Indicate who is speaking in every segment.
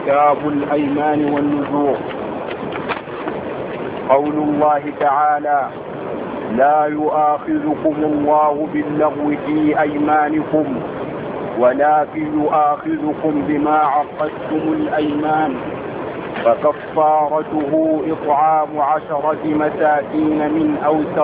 Speaker 1: كتاب الأيمان والنذور. قول الله تعالى: لا يؤاخذكم الله باللغو في أيمانكم ولكن يؤاخذكم بما عقدتم الأيمان، فكفارته إطعام 10 مساكين من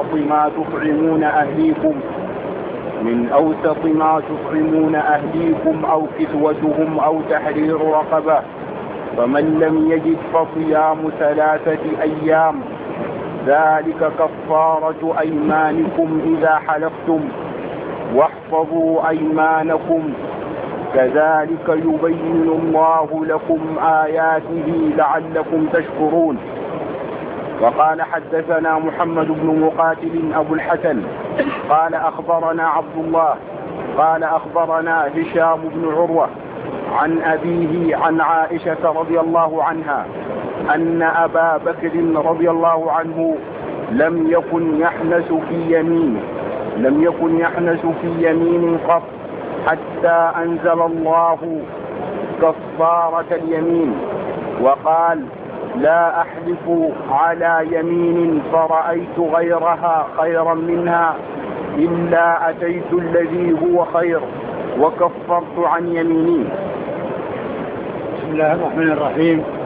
Speaker 1: أوسط ما تطعمون أهليكم أو كسوتهم أو تحرير رقبة، فمن لم يجد فصيام 3 أيام، ذلك كفارة أيمانكم إذا حلفتم، واحفظوا أيمانكم، كذلك يبين الله لكم آياته لعلكم تشكرون. وقال: حدثنا محمد بن مقاتل أبو الحسن قال أخبرنا عبد الله قال أخبرنا هشام بن عروة عن أبيه عن عائشة رضي الله عنها أن أبا بكر رضي الله عنه لم يكن يحنس في يمين قط حتى أنزل الله كفارة اليمين، وقال: لا أحلف على يمين فرأيت غيرها خيرا منها إلا أتيت الذي هو خير وكفرت عن يميني.
Speaker 2: بسم الله الرحمن الرحيم.